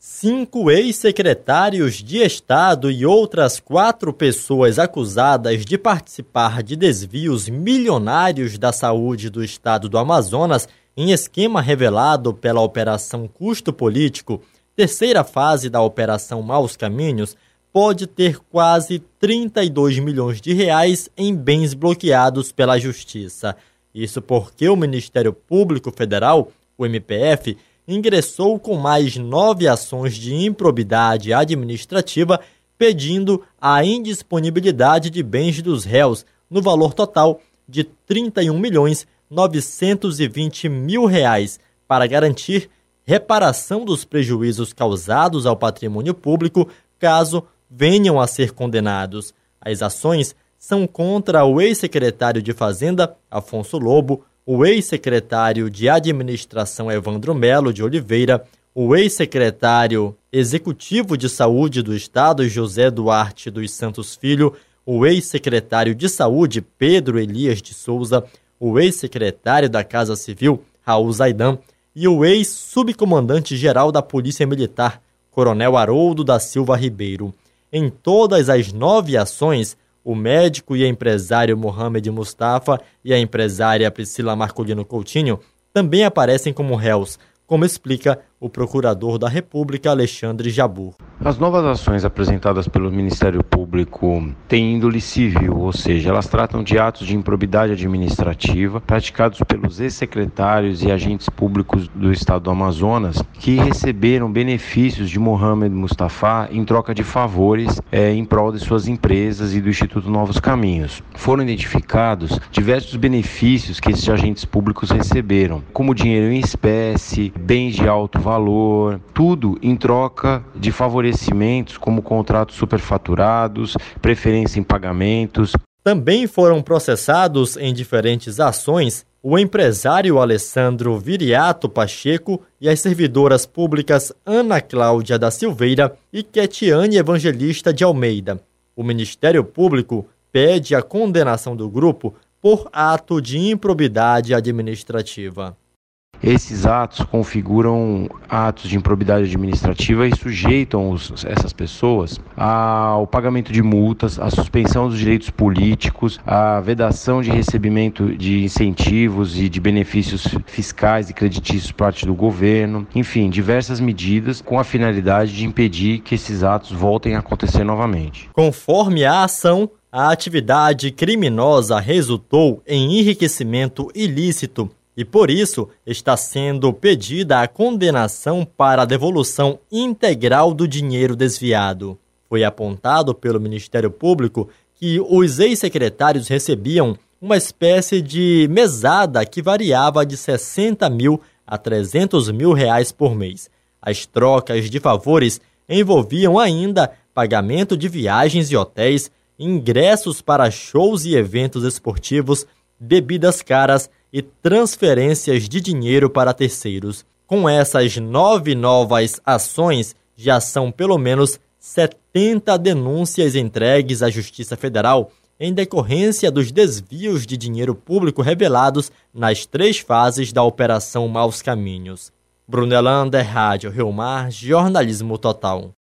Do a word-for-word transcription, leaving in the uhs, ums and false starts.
Cinco ex-secretários de Estado e outras quatro pessoas acusadas de participar de desvios milionários da saúde do estado do Amazonas em esquema revelado pela Operação Custo Político, terceira fase da Operação Maus Caminhos, pode ter quase trinta e dois milhões de reais em bens bloqueados pela Justiça. Isso porque o Ministério Público Federal, o M P F, ingressou com mais nove ações de improbidade administrativa pedindo a indisponibilidade de bens dos réus no valor total de trinta e um milhões novecentos e vinte mil reais para garantir reparação dos prejuízos causados ao patrimônio público caso venham a ser condenados. As ações são contra o ex-secretário de Fazenda, Afonso Lobo, o ex-secretário de Administração Evandro Melo de Oliveira, o ex-secretário executivo de Saúde do Estado José Duarte dos Santos Filho, o ex-secretário de Saúde Pedro Elias de Souza, o ex-secretário da Casa Civil Raul Zaidan e o ex-subcomandante-geral da Polícia Militar Coronel Haroldo da Silva Ribeiro. Em todas as nove ações, o médico e empresário Mohamed Mustafa e a empresária Priscila Marcolino Coutinho também aparecem como réus, como explica o procurador da República, Alexandre Jabbour. As novas ações apresentadas pelo Ministério Público têm índole civil, ou seja, elas tratam de atos de improbidade administrativa praticados pelos ex-secretários e agentes públicos do estado do Amazonas que receberam benefícios de Mohamed Mustafa em troca de favores é, em prol de suas empresas e do Instituto Novos Caminhos. Foram identificados diversos benefícios que esses agentes públicos receberam, como dinheiro em espécie, bens de alto valor, tudo em troca de favorecimentos como contratos superfaturados, preferência em pagamentos. Também foram processados em diferentes ações o empresário Alessandro Viriato Pacheco e as servidoras públicas Ana Cláudia da Silveira e Ketiane Evangelista de Almeida. O Ministério Público pede a condenação do grupo por ato de improbidade administrativa. Esses atos configuram atos de improbidade administrativa e sujeitam os, essas pessoas ao pagamento de multas, à suspensão dos direitos políticos, à vedação de recebimento de incentivos e de benefícios fiscais e creditícios por parte do governo, enfim, diversas medidas com a finalidade de impedir que esses atos voltem a acontecer novamente. Conforme a ação, a atividade criminosa resultou em enriquecimento ilícito e, por isso, está sendo pedida a condenação para a devolução integral do dinheiro desviado. Foi apontado pelo Ministério Público que os ex-secretários recebiam uma espécie de mesada que variava de sessenta mil a trezentos mil reais por mês. As trocas de favores envolviam ainda pagamento de viagens e hotéis, ingressos para shows e eventos esportivos, bebidas caras e transferências de dinheiro para terceiros. Com essas nove novas ações, já são pelo menos setenta denúncias entregues à Justiça Federal em decorrência dos desvios de dinheiro público revelados nas três fases da Operação Maus Caminhos. Brunelander, Rádio Rio Mar, Jornalismo Total.